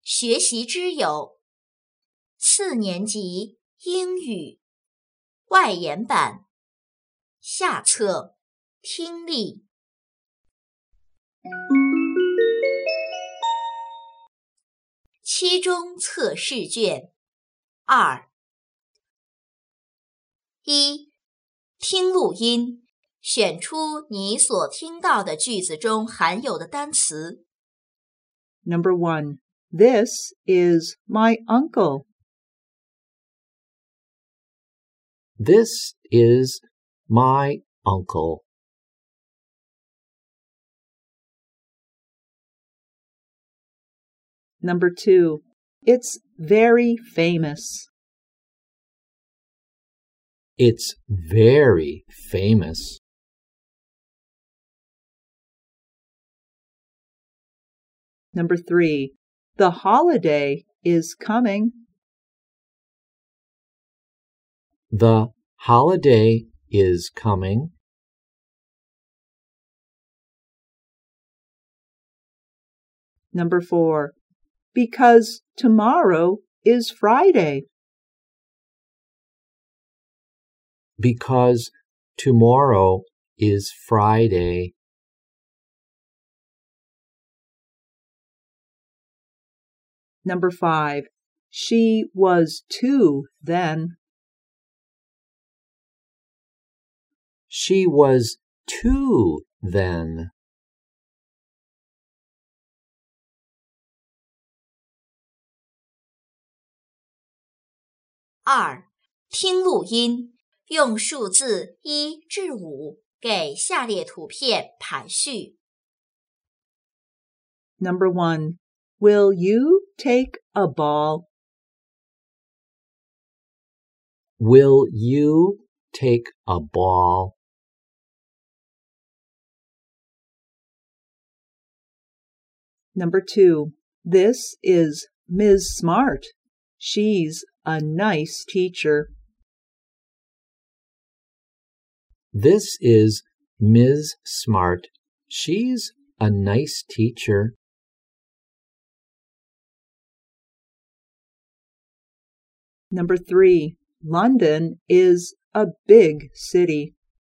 学习之友，次年级英语外延版下册听力。期中测试卷2。1. 听录音，选出你所听到的句子中含有的单词。 Number 1. This is my uncle. This is my uncle. Number 2. It's very famous. It's very famous. Number 3. The holiday is coming. The holiday is coming. Number 4. Because tomorrow is Friday. Because tomorrow is Friday. Number 5. She was 2 then. She was 2 then. 2. 听录音，用数字1至5给下列图片排序。 Number 1. Will you take a ball? Will you take a ball? Number 2. This is Ms. Smart. She's a nice teacher. This is Ms. Smart. She's a nice teacher. Number 3. London is a big city.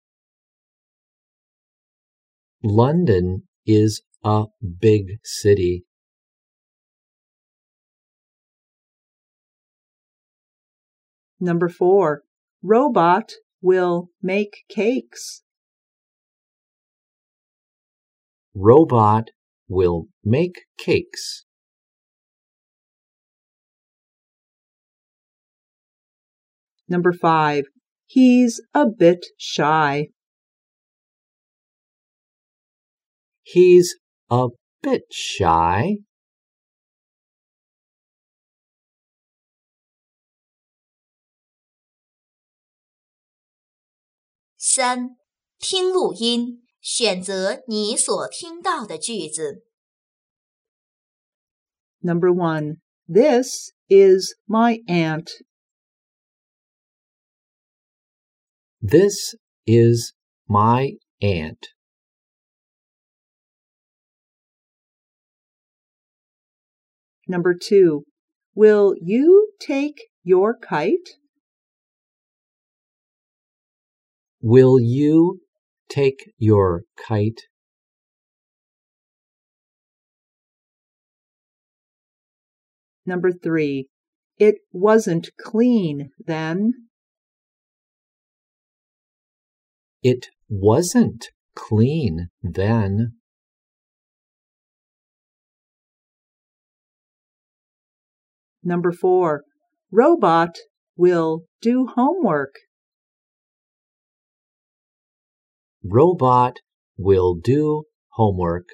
London is a big city. Number 4. Robot will make cakes. Robot will make cakes. Number 5. He's a bit shy. He's a bit shy. 3. 听录音，选择你所听到的句子。 Number 1. This is my aunt. This is my aunt. Number 2. Will you take your kite? Will you take your kite? Number 3. It wasn't clean then. It wasn't clean then. Number 4. Robot will do homework. Robot will do homework.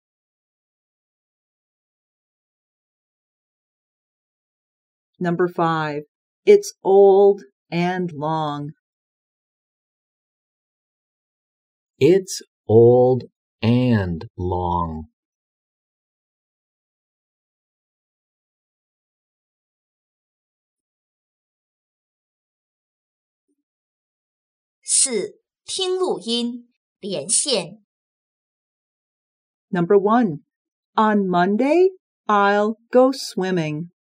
Number 5. It's old and long. It's old and long. 4. 听录音，连线。 Number 1. On Monday, I'll go swimming.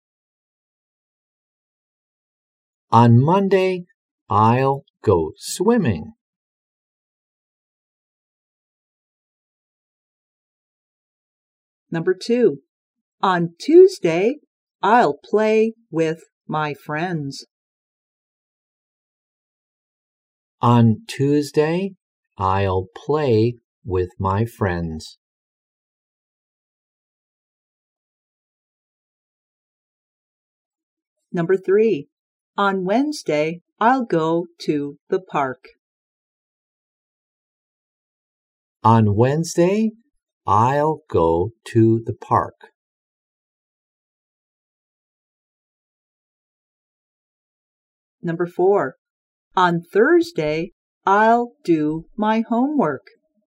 On Monday, I'll go swimming. Number 2. On Tuesday, I'll play with my friends. On Tuesday, I'll play with my friends. Number 3. On Wednesday, I'll go to the park. On Wednesday, I'll go to the park. Number 4. On Thursday, I'll do my homework.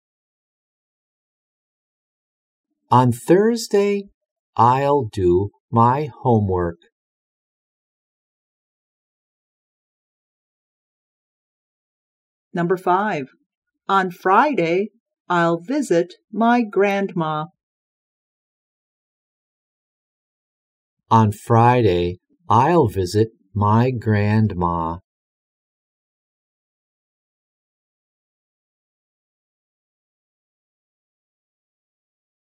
On Thursday, I'll do my homework. Number 5. On Friday, I'll visit my grandma. On Friday, I'll visit my grandma.